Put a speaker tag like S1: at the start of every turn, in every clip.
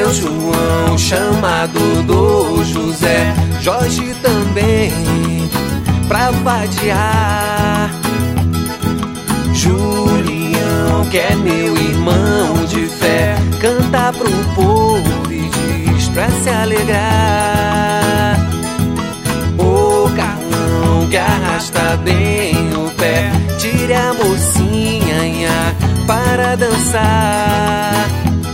S1: Seu João, chamado do José, Jorge também, pra vadiar. Julião, que é meu irmão de fé, canta pro povo e diz pra se alegrar. O Carlão, que arrasta bem o pé, tire a mocinha para dançar.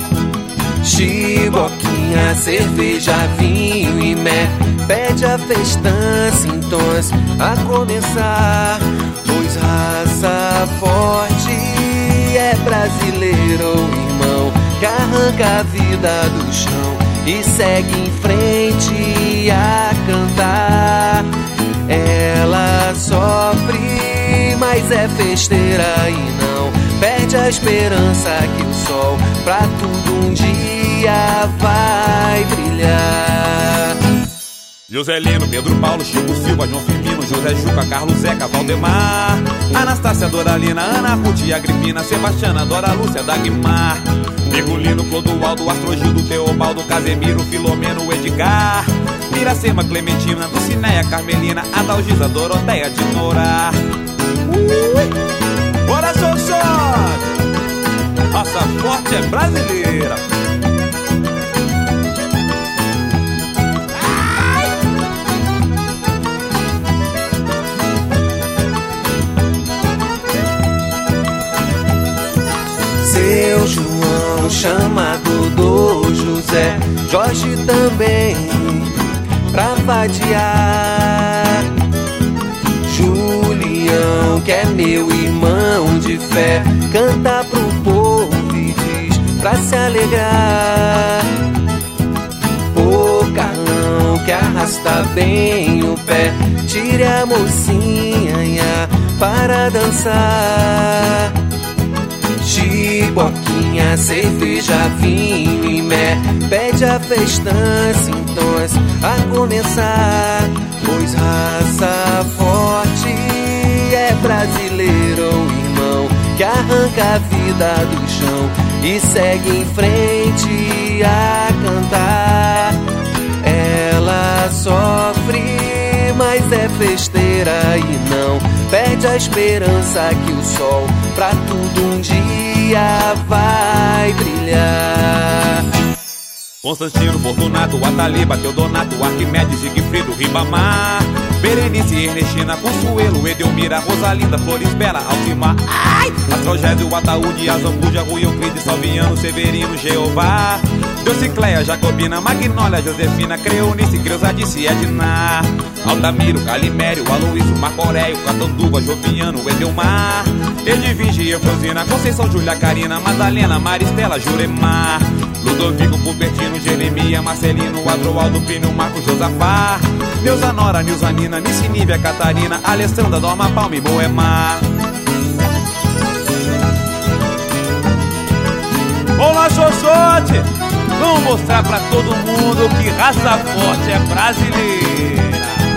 S1: Chiboquinha, cerveja, vinho e mé, pede a festança em tons a começar. Pois raça forte é brasileiro, irmão, que arranca a vida do chão e segue em frente a cantar. Ela sofre, mas é festeira e não perde a esperança que o sol pra tudo um dia vai brilhar.
S2: Joselino, Pedro Paulo, Chico Silva, João Firmino, José Juca, Carlos Zeca, Valdemar, Anastácia, Doralina, Ana Ruth, Agripina, Sebastiana, Dora Lúcia, Dagmar, Virgulino, Clodoaldo, Astrogildo, Teobaldo, Casemiro, Filomeno, Edgar, Miracema, Clementina, Dulcineia, Carmelina, Adalgisa, Doroteia, de Nora. Bora, Sossode! Nossa forte é brasileira.
S1: Seu João, chamado do José, Jorge também, pra vadiar. Julião, que é meu irmão de fé, canta pro povo e diz pra se alegrar. O Carlão, que arrasta bem o pé, tire a mocinha para dançar. Chiboquinha, cerveja, vinho e mé, pede a festança em tons a começar. Pois raça forte é brasileiro, irmão, que arranca a vida do chão e segue em frente a cantar. Ela sofre, mas é festeira e não perde a esperança que o sol pra tudo um dia vai brilhar.
S2: Constantino, Fortunato, Ataliba, Teodonato, Arquimedes, Sigfrido, Ribamar, Berenice, Ernestina, Consuelo, Edelmira, Rosalinda, Flores Bela, Alcimar, Astrogésio, Ataúde, Azambuja, Rui Euclides, Salviano, Severino, Jeová, Deocicleia, Jacobina, Magnólia, Josefina, Creonice, Creusadice, Edna, Altamiro, Calimério, Aloísio, Marco Aurélio, Catanduva, Joviano, Edelmar, Edvige, Eufrosina, Conceição, Júlia, Carina, Madalena, Maristela, Juremar, Ludovico, Cupertino, Jeremia, Marcelino, Adroaldo, Plínio, Marcos, Josafá, Neuza Nora, Nilzanina, Nice, Nívia, Catarina, Alessandra, Doma, Palma e Moemar. Olá, Xoxote! Vamos mostrar pra todo mundo que raça forte é brasileira.